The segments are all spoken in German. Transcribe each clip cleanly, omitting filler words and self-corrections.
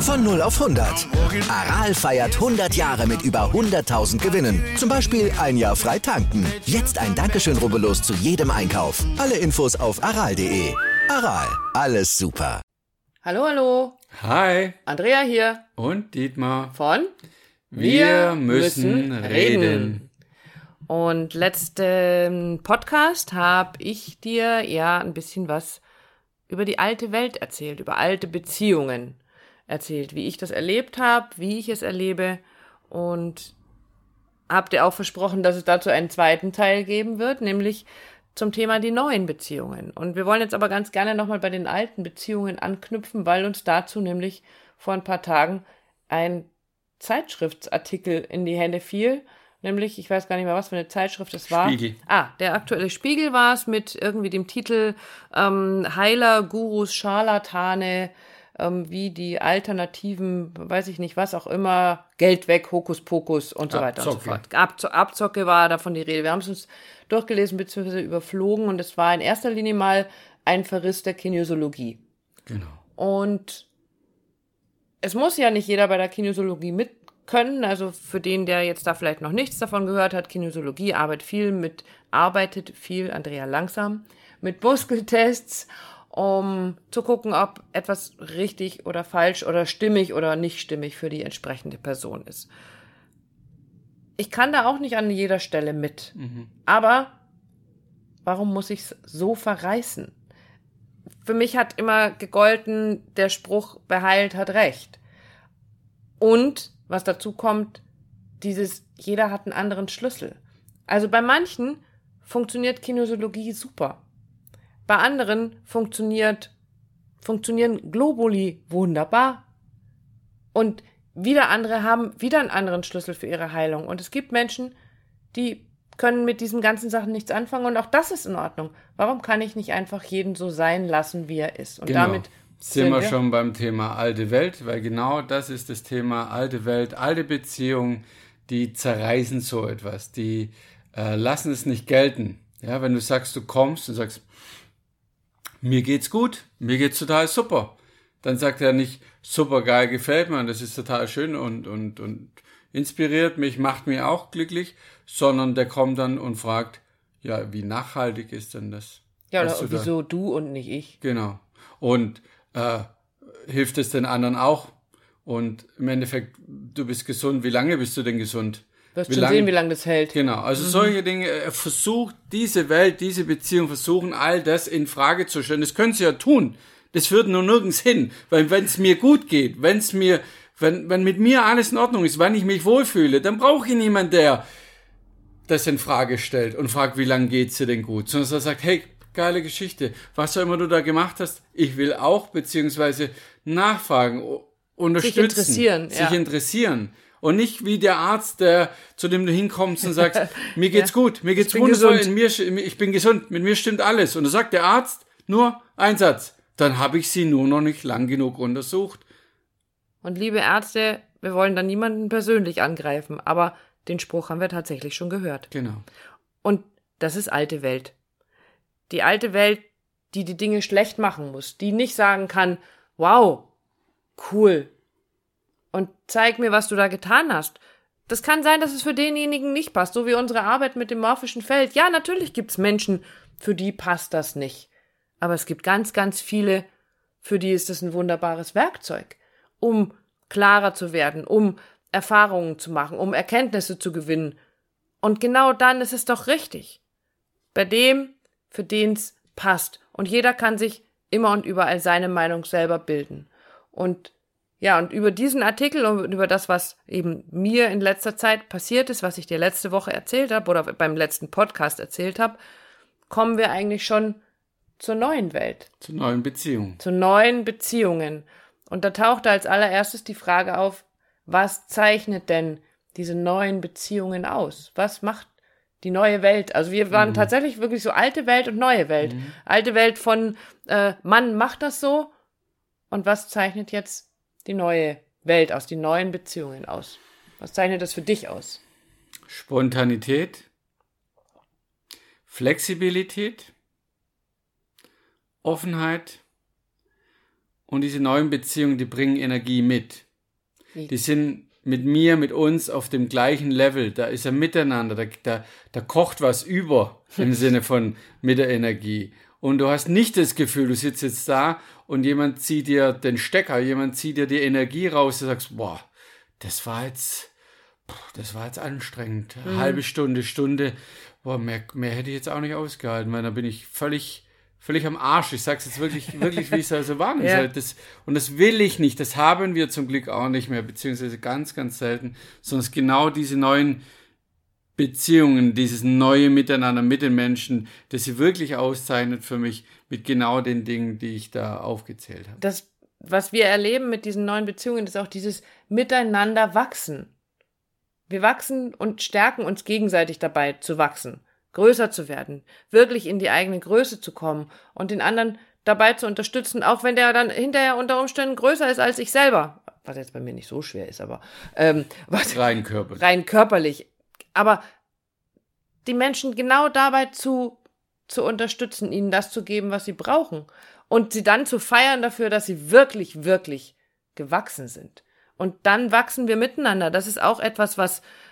Von 0 auf 100. Aral feiert 100 Jahre mit über 100.000 Gewinnen. Zum Beispiel ein Jahr frei tanken. Jetzt ein Dankeschön, rubbellos zu jedem Einkauf. Alle Infos auf aral.de. Aral, alles super. Hallo, hallo. Hi. Andrea hier. Und Dietmar. Von Wir müssen reden. Und letzten Podcast habe ich dir ja ein bisschen was über die alte Welt erzählt, über alte Beziehungen erzählt, wie ich das erlebt habe, wie ich es erlebe und habe dir auch versprochen, dass es dazu einen zweiten Teil geben wird, nämlich zum Thema die neuen Beziehungen. Und wir wollen jetzt aber ganz gerne nochmal bei den alten Beziehungen anknüpfen, weil uns dazu nämlich vor ein paar Tagen ein Zeitschriftsartikel in die Hände fiel, nämlich, ich weiß gar nicht mehr, was für eine Zeitschrift es war. Spiegel. Der aktuelle Spiegel war es mit irgendwie dem Titel Heiler, Gurus, Scharlatane, wie die alternativen, weiß ich nicht, was auch immer, Geld weg, Hokuspokus und so weiter und so fort. Abzocke war davon die Rede. Wir haben es uns durchgelesen bzw. überflogen und es war in erster Linie mal ein Verriss der Kinesiologie. Genau. Und es muss ja nicht jeder bei der Kinesiologie mit können, also für den, der jetzt da vielleicht noch nichts davon gehört hat, Kinesiologie arbeitet viel, Andrea langsam, mit Muskeltests, um zu gucken, ob etwas richtig oder falsch oder stimmig oder nicht stimmig für die entsprechende Person ist. Ich kann da auch nicht an jeder Stelle mit, aber warum muss ich es so verreißen? Für mich hat immer gegolten, der Spruch, wer heilt, hat recht. Und was dazu kommt, jeder hat einen anderen Schlüssel. Also bei manchen funktioniert Kinesiologie super. Bei anderen funktionieren Globuli wunderbar. Und wieder andere haben wieder einen anderen Schlüssel für ihre Heilung. Und es gibt Menschen, die können mit diesen ganzen Sachen nichts anfangen. Und auch das ist in Ordnung. Warum kann ich nicht einfach jeden so sein lassen, wie er ist? Und genau. damit sind wir schon beim Thema alte Welt, weil genau das ist das Thema alte Welt, alte Beziehungen, die zerreißen so etwas, die lassen es nicht gelten. Ja, wenn du sagst, du kommst und sagst, mir geht's gut, mir geht's total super, dann sagt er nicht, super geil, gefällt mir, das ist total schön und inspiriert mich, macht mich auch glücklich, sondern der kommt dann und fragt, ja, wie nachhaltig ist denn das? Ja, oder wieso du und nicht ich? Genau. Und hilft es den anderen auch? Und im Endeffekt, du bist gesund. Wie lange bist du denn gesund? Wirst schon sehen, wie lange das hält. Genau, also solche Dinge, versucht diese Welt, diese Beziehung, versuchen all das in Frage zu stellen. Das können sie ja tun. Das führt nur nirgends hin. Weil wenn es mir gut geht, wenn mit mir alles in Ordnung ist, wenn ich mich wohlfühle, dann brauche ich niemanden, der das in Frage stellt und fragt, wie lange geht's dir denn gut? Sondern er sagt, hey, geile Geschichte. Was auch immer du da gemacht hast, ich will auch, beziehungsweise nachfragen, unterstützen. Sich interessieren. Und nicht wie der Arzt, zu dem du hinkommst und sagst, mir geht's gut, mir geht's wundervoll, ich bin gesund, mit mir stimmt alles. Und da sagt der Arzt nur einen Satz, dann habe ich sie nur noch nicht lang genug untersucht. Und liebe Ärzte, wir wollen da niemanden persönlich angreifen, aber den Spruch haben wir tatsächlich schon gehört. Genau. Und das ist alte Welt. Die alte Welt, die die Dinge schlecht machen muss, die nicht sagen kann, wow, cool, und zeig mir, was du da getan hast. Das kann sein, dass es für denjenigen nicht passt, so wie unsere Arbeit mit dem morphischen Feld. Ja, natürlich gibt's Menschen, für die passt das nicht. Aber es gibt ganz, ganz viele, für die ist das ein wunderbares Werkzeug, um klarer zu werden, um Erfahrungen zu machen, um Erkenntnisse zu gewinnen. Und genau dann ist es doch richtig. Bei dem, für den es passt. Und jeder kann sich immer und überall seine Meinung selber bilden. Und ja, und über diesen Artikel und über das, was eben mir in letzter Zeit passiert ist, was ich dir letzte Woche erzählt habe oder beim letzten Podcast erzählt habe, kommen wir eigentlich schon zur neuen Welt. Zu neuen Beziehungen. Zu neuen Beziehungen. Und da tauchte als allererstes die Frage auf, was zeichnet denn diese neuen Beziehungen aus? Was macht die neue Welt? Also wir waren tatsächlich wirklich so alte Welt und neue Welt. Alte Welt von Mann macht das so. Und was zeichnet jetzt die neue Welt aus, die neuen Beziehungen aus? Was zeichnet das für dich aus? Spontanität, Flexibilität, Offenheit und diese neuen Beziehungen, die bringen Energie mit. Die sind mit mir, mit uns auf dem gleichen Level. Da ist ein Miteinander, da kocht was über im Sinne von mit der Energie. Und du hast nicht das Gefühl, du sitzt jetzt da und jemand zieht dir den Stecker, jemand zieht dir die Energie raus, du sagst, boah, das war jetzt anstrengend. Halbe Stunde, boah, mehr hätte ich jetzt auch nicht ausgehalten, weil da bin ich völlig am Arsch. Ich sag's jetzt wirklich, wie es also war. Ja. Und das will ich nicht. Das haben wir zum Glück auch nicht mehr, beziehungsweise ganz, ganz selten, sondern es ist genau diese neuen Beziehungen, dieses neue Miteinander mit den Menschen, das sie wirklich auszeichnet für mich mit genau den Dingen, die ich da aufgezählt habe. Das, was wir erleben mit diesen neuen Beziehungen, ist auch dieses Miteinander wachsen. Wir wachsen und stärken uns gegenseitig dabei zu wachsen, größer zu werden, wirklich in die eigene Größe zu kommen und den anderen dabei zu unterstützen, auch wenn der dann hinterher unter Umständen größer ist als ich selber. Was jetzt bei mir nicht so schwer ist, aber Rein körperlich. Aber die Menschen genau dabei zu unterstützen, ihnen das zu geben, was sie brauchen. Und sie dann zu feiern dafür, dass sie wirklich, wirklich gewachsen sind. Und dann wachsen wir miteinander. Das ist auch etwas,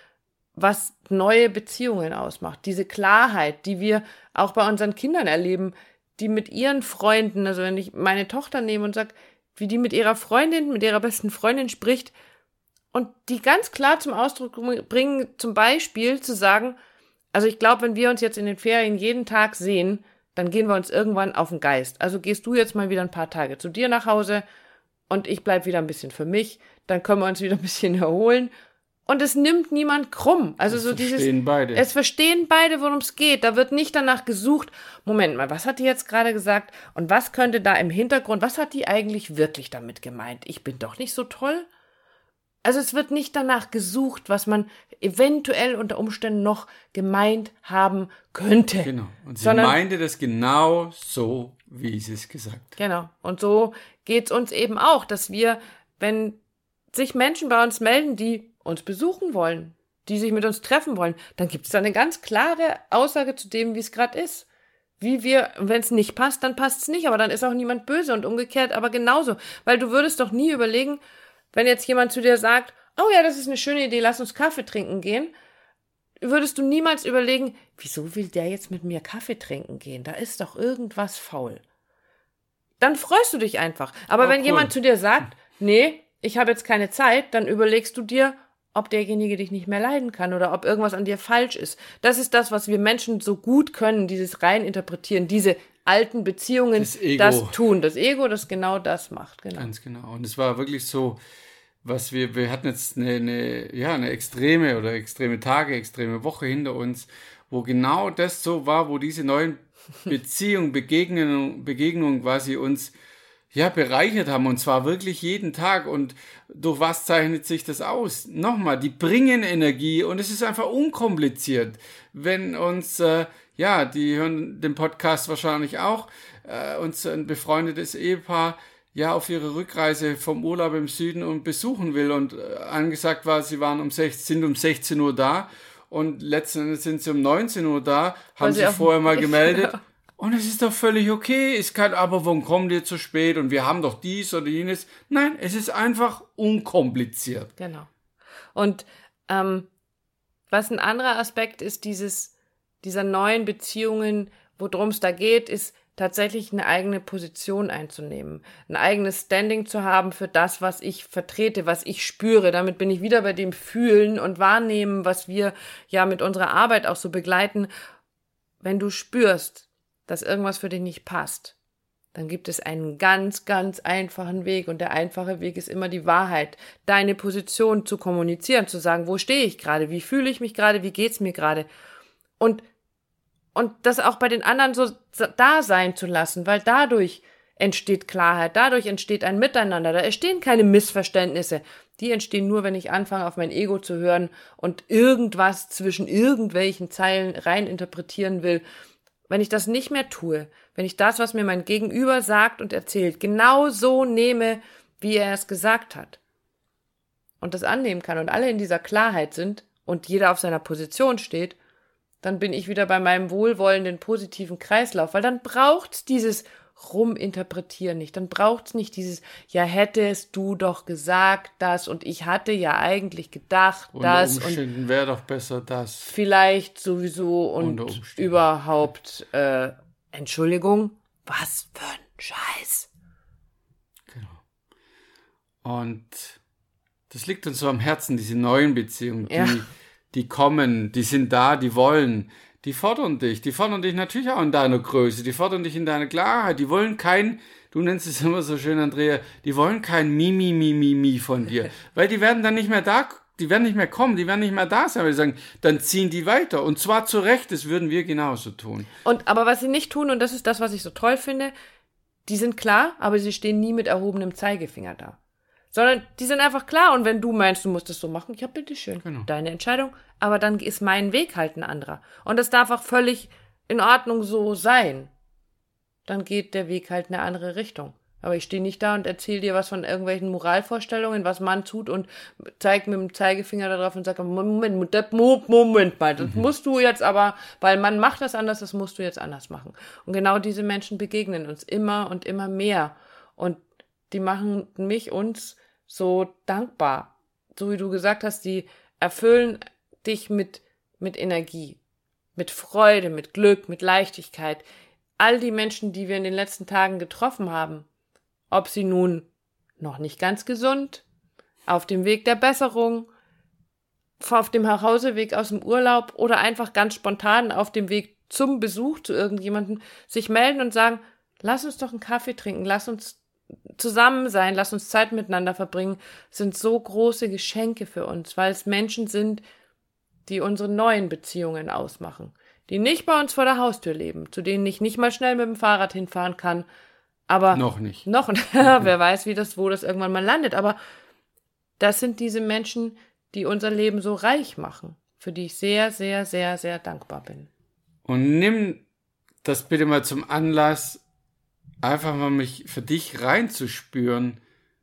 was neue Beziehungen ausmacht. Diese Klarheit, die wir auch bei unseren Kindern erleben, die mit ihren Freunden, also wenn ich meine Tochter nehme und sage, wie die mit ihrer Freundin, mit ihrer besten Freundin spricht und die ganz klar zum Ausdruck bringen, zum Beispiel zu sagen, also ich glaube, wenn wir uns jetzt in den Ferien jeden Tag sehen, dann gehen wir uns irgendwann auf den Geist. Also gehst du jetzt mal wieder ein paar Tage zu dir nach Hause und ich bleib wieder ein bisschen für mich, dann können wir uns wieder ein bisschen erholen. Und es nimmt niemand krumm. Also so dieses. Es verstehen beide, worum es geht. Da wird nicht danach gesucht, Moment mal, was hat die jetzt gerade gesagt? Und was könnte da im Hintergrund, was hat die eigentlich wirklich damit gemeint? Ich bin doch nicht so toll? Also es wird nicht danach gesucht, was man eventuell unter Umständen noch gemeint haben könnte. Genau. Und sie meinte das genau so, wie sie es gesagt hat. Genau. Und so geht's uns eben auch, dass wir, wenn sich Menschen bei uns melden, die uns besuchen wollen, die sich mit uns treffen wollen, dann gibt es da eine ganz klare Aussage zu dem, wie es gerade ist. Wie wir, wenn es nicht passt, dann passt es nicht, aber dann ist auch niemand böse und umgekehrt, aber genauso. Weil du würdest doch nie überlegen, wenn jetzt jemand zu dir sagt, oh ja, das ist eine schöne Idee, lass uns Kaffee trinken gehen, würdest du niemals überlegen, wieso will der jetzt mit mir Kaffee trinken gehen? Da ist doch irgendwas faul. Dann freust du dich einfach. Aber wenn jemand zu dir sagt, nee, ich habe jetzt keine Zeit, dann überlegst du dir, ob derjenige dich nicht mehr leiden kann oder ob irgendwas an dir falsch ist. Das ist das, was wir Menschen so gut können, dieses reininterpretieren, diese alten Beziehungen, das tun. Das Ego, das genau das macht. Genau. Ganz genau. Und es war wirklich so, was wir hatten jetzt eine extreme Tage, extreme Woche hinter uns, wo genau das so war, wo diese neuen Beziehungen, Begegnungen quasi uns bereichert haben, und zwar wirklich jeden Tag. Und durch was zeichnet sich das aus? Nochmal, die bringen Energie und es ist einfach unkompliziert. Wenn uns, die hören den Podcast wahrscheinlich auch, uns ein befreundetes Ehepaar auf ihre Rückreise vom Urlaub im Süden und besuchen will und angesagt war, sie sind um 16 Uhr da und letzten Endes sind sie um 19 Uhr da, haben sich vorher mal gemeldet. Ja. Und es ist doch völlig okay. Aber warum kommt ihr zu spät? Und wir haben doch dies oder jenes. Nein, es ist einfach unkompliziert. Genau. Und was ein anderer Aspekt ist, dieser neuen Beziehungen, worum es da geht, ist tatsächlich eine eigene Position einzunehmen. Ein eigenes Standing zu haben für das, was ich vertrete, was ich spüre. Damit bin ich wieder bei dem Fühlen und Wahrnehmen, was wir ja mit unserer Arbeit auch so begleiten. Wenn du spürst, dass irgendwas für dich nicht passt, dann gibt es einen ganz, ganz einfachen Weg. Und der einfache Weg ist immer die Wahrheit, deine Position zu kommunizieren, zu sagen, wo stehe ich gerade, wie fühle ich mich gerade, wie geht's mir gerade. Und das auch bei den anderen so da sein zu lassen, weil dadurch entsteht Klarheit, dadurch entsteht ein Miteinander, da entstehen keine Missverständnisse. Die entstehen nur, wenn ich anfange, auf mein Ego zu hören und irgendwas zwischen irgendwelchen Zeilen rein interpretieren will. Wenn ich das nicht mehr tue, wenn ich das, was mir mein Gegenüber sagt und erzählt, genau so nehme, wie er es gesagt hat und das annehmen kann und alle in dieser Klarheit sind und jeder auf seiner Position steht, dann bin ich wieder bei meinem wohlwollenden, positiven Kreislauf, weil dann braucht's dieses ruminterpretier nicht. Dann braucht's nicht dieses, ja, hättest du doch gesagt das und ich hatte ja eigentlich gedacht das. Unter Umständen wäre doch besser das. Vielleicht sowieso und überhaupt, Entschuldigung, was für ein Scheiß. Genau. Und das liegt uns so am Herzen, diese neuen Beziehungen, Ja. die kommen, die sind da, die wollen, die fordern dich natürlich auch in deiner Größe, die fordern dich in deiner Klarheit, die wollen du nennst es immer so schön, Andrea, die wollen kein Mi von dir, weil die werden dann nicht mehr da, die werden nicht mehr kommen, die werden nicht mehr da sein, weil die sagen, dann ziehen die weiter und zwar zu Recht, das würden wir genauso tun. Aber was sie nicht tun, und das ist das, was ich so toll finde, die sind klar, aber sie stehen nie mit erhobenem Zeigefinger da. Sondern die sind einfach klar und wenn du meinst, du musst das so machen, ja, bitteschön, Genau. Deine Entscheidung, aber dann ist mein Weg halt ein anderer. Und das darf auch völlig in Ordnung so sein. Dann geht der Weg halt in eine andere Richtung. Aber ich stehe nicht da und erzähle dir was von irgendwelchen Moralvorstellungen, was man tut und zeig mit dem Zeigefinger da drauf und sage, Moment mal, das musst du jetzt aber, weil man macht das anders, das musst du jetzt anders machen. Und genau diese Menschen begegnen uns immer und immer mehr. Und die machen uns so dankbar. So wie du gesagt hast, die erfüllen dich mit Energie, mit Freude, mit Glück, mit Leichtigkeit. All die Menschen, die wir in den letzten Tagen getroffen haben, ob sie nun noch nicht ganz gesund, auf dem Weg der Besserung, auf dem Nachhauseweg aus dem Urlaub oder einfach ganz spontan auf dem Weg zum Besuch zu irgendjemandem sich melden und sagen, lass uns doch einen Kaffee trinken, lass uns zusammen sein, lass uns Zeit miteinander verbringen, sind so große Geschenke für uns, weil es Menschen sind, die unsere neuen Beziehungen ausmachen, die nicht bei uns vor der Haustür leben, zu denen ich nicht mal schnell mit dem Fahrrad hinfahren kann, aber Noch nicht. Wer weiß, wo das irgendwann mal landet, aber das sind diese Menschen, die unser Leben so reich machen, für die ich sehr, sehr, sehr, sehr dankbar bin. Und nimm das bitte mal zum Anlass, einfach mal mich für dich reinzuspüren,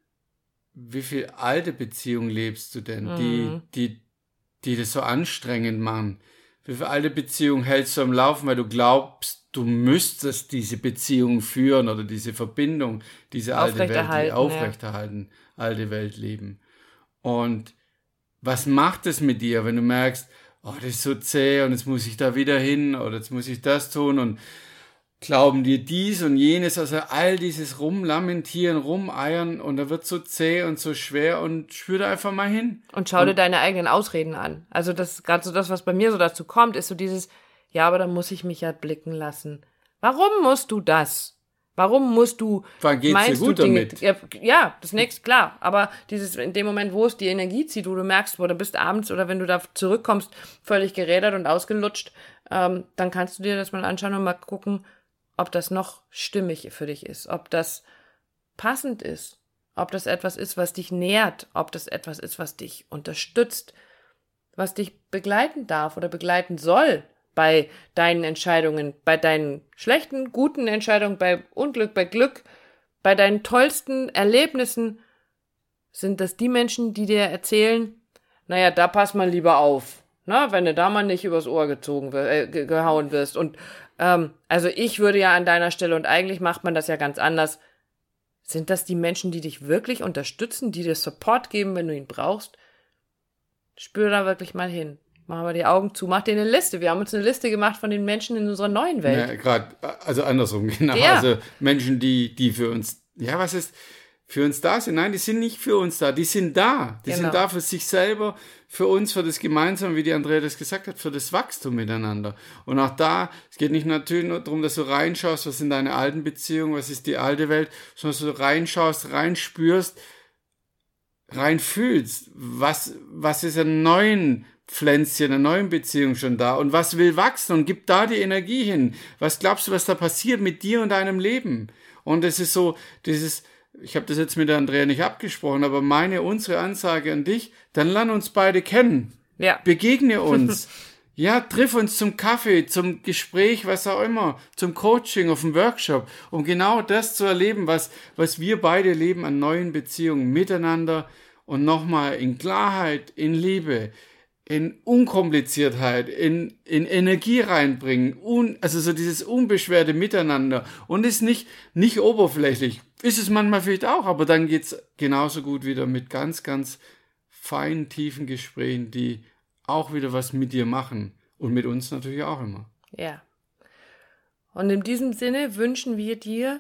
wie viel alte Beziehungen lebst du denn, die das so anstrengend machen. Wie viele alte Beziehungen hältst du am Laufen, weil du glaubst, du müsstest diese Beziehung führen oder diese Verbindung, diese alte Welt aufrechterhalten, alte Welt leben. Und was macht es mit dir, wenn du merkst, oh, das ist so zäh und jetzt muss ich da wieder hin oder jetzt muss ich das tun und glauben dir dies und jenes, also all dieses Rumlamentieren, Rumeiern und da wird so zäh und so schwer und spür da einfach mal hin. Und schau dir deine eigenen Ausreden an. Also das ist gerade so das, was bei mir so dazu kommt, ist so dieses, ja, aber da muss ich mich ja blicken lassen. Warum musst du das? Warum musst du, Wann geht's dir gut Dinge, damit? Ja, das nächste, klar. Aber dieses, in dem Moment, wo es die Energie zieht, wo du merkst, wo du bist abends oder wenn du da zurückkommst, völlig gerädert und ausgelutscht, dann kannst du dir das mal anschauen und mal gucken, ob das noch stimmig für dich ist, ob das passend ist, ob das etwas ist, was dich nährt, ob das etwas ist, was dich unterstützt, was dich begleiten darf oder begleiten soll bei deinen Entscheidungen, bei deinen schlechten, guten Entscheidungen, bei Unglück, bei Glück, bei deinen tollsten Erlebnissen. Sind das die Menschen, die dir erzählen, naja, da pass mal lieber auf, na, wenn du da mal nicht übers Ohr gehauen wirst und also ich würde ja an deiner Stelle, und eigentlich macht man das ja ganz anders, sind das die Menschen, die dich wirklich unterstützen, die dir Support geben, wenn du ihn brauchst? Spür da wirklich mal hin. Mach mal die Augen zu, mach dir eine Liste. Wir haben uns eine Liste gemacht von den Menschen in unserer neuen Welt. Ja, gerade, also andersrum, genau. Ja. Also Menschen, die für uns, ja, was ist, für uns da sind. Nein, die sind nicht für uns da, die sind da. Die sind da für sich selber, für uns, für das Gemeinsame, wie die Andrea das gesagt hat, für das Wachstum miteinander. Und auch da, es geht nicht natürlich nur darum, dass du reinschaust, was sind deine alten Beziehungen, was ist die alte Welt, sondern dass du reinschaust, reinspürst, reinfühlst, was ist in neuen Pflänzchen, einer neuen Beziehung schon da und was will wachsen und gib da die Energie hin. Was glaubst du, was da passiert mit dir und deinem Leben? Und es ist so, ich habe das jetzt mit der Andrea nicht abgesprochen, aber unsere Ansage an dich, dann lern uns beide kennen. Ja. Begegne uns. Ja, triff uns zum Kaffee, zum Gespräch, was auch immer, zum Coaching, auf dem Workshop, um genau das zu erleben, was wir beide leben an neuen Beziehungen miteinander und nochmal in Klarheit, in Liebe, in Unkompliziertheit, in Energie reinbringen, also so dieses unbeschwerte Miteinander und ist nicht oberflächlich. Ist es manchmal vielleicht auch, aber dann geht's genauso gut wieder mit ganz, ganz feinen, tiefen Gesprächen, die auch wieder was mit dir machen und mit uns natürlich auch immer. Ja. Und in diesem Sinne wünschen wir dir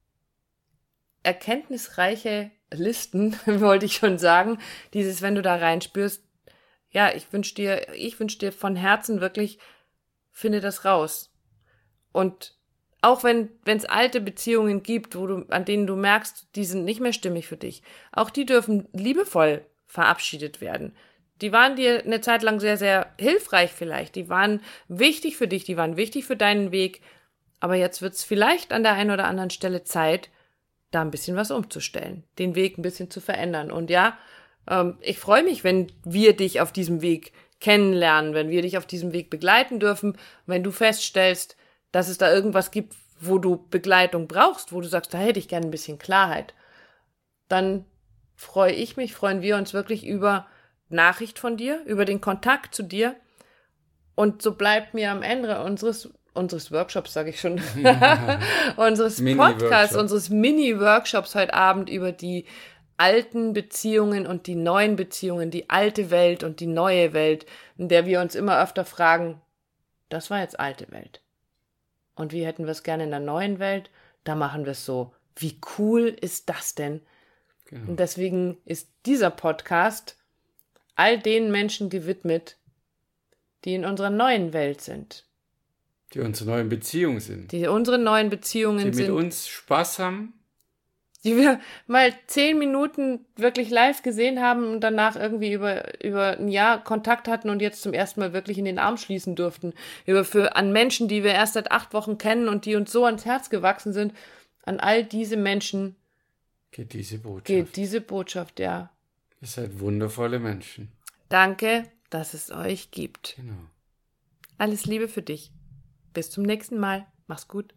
erkenntnisreiche Listen, wollte ich schon sagen. Dieses, wenn du da reinspürst, ja, ich wünsche dir von Herzen wirklich, finde das raus. Und auch wenn es alte Beziehungen gibt, an denen du merkst, die sind nicht mehr stimmig für dich, auch die dürfen liebevoll verabschiedet werden. Die waren dir eine Zeit lang sehr, sehr hilfreich vielleicht. Die waren wichtig für dich, die waren wichtig für deinen Weg. Aber jetzt wird es vielleicht an der einen oder anderen Stelle Zeit, da ein bisschen was umzustellen, den Weg ein bisschen zu verändern. Und ja, ich freue mich, wenn wir dich auf diesem Weg kennenlernen, wenn wir dich auf diesem Weg begleiten dürfen, wenn du feststellst, dass es da irgendwas gibt, wo du Begleitung brauchst, wo du sagst, da hätte ich gerne ein bisschen Klarheit, dann freuen wir uns wirklich über Nachricht von dir, über den Kontakt zu dir. Und so bleibt mir am Ende unseres Workshops, sage ich schon, unseres Podcasts, unseres Mini-Workshops heute Abend über die alten Beziehungen und die neuen Beziehungen, die alte Welt und die neue Welt, in der wir uns immer öfter fragen, das war jetzt alte Welt. Und wie hätten wir es gerne in der neuen Welt? Da machen wir es so. Wie cool ist das denn? Genau. Und deswegen ist dieser Podcast all den Menschen gewidmet, die in unserer neuen Welt sind. Die unsere neuen Beziehungen sind. Die unsere neuen Beziehungen sind. Die mit uns Spaß haben. Die wir mal 10 Minuten wirklich live gesehen haben und danach irgendwie über ein Jahr Kontakt hatten und jetzt zum ersten Mal wirklich in den Arm schließen durften. An Menschen, die wir erst seit 8 Wochen kennen und die uns so ans Herz gewachsen sind. An all diese Menschen geht diese Botschaft, ja. Ihr seid wundervolle Menschen. Danke, dass es euch gibt. Genau. Alles Liebe für dich. Bis zum nächsten Mal. Mach's gut.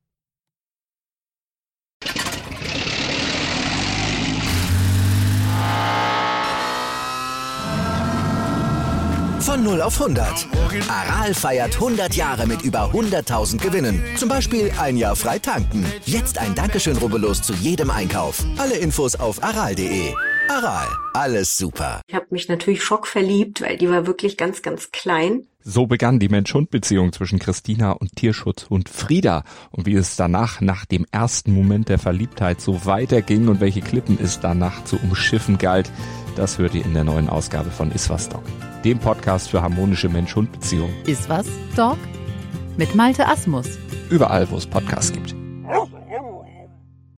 Von 0 auf 100. Aral feiert 100 Jahre mit über 100.000 Gewinnen. Zum Beispiel ein Jahr frei tanken. Jetzt ein Dankeschön, rubbellos zu jedem Einkauf. Alle Infos auf aral.de. Aral, alles super. Ich habe mich natürlich schockverliebt, weil die war wirklich ganz, ganz klein. So begann die Mensch-Hund-Beziehung zwischen Christina und Tierschutzhund Frieda. Und wie es danach, nach dem ersten Moment der Verliebtheit, so weiterging und welche Klippen es danach zu umschiffen galt, das hört ihr in der neuen Ausgabe von Iswas Dog, dem Podcast für harmonische Mensch-Hund-Beziehungen. Iswas Dog? Mit Malte Asmus. Überall, wo es Podcasts gibt.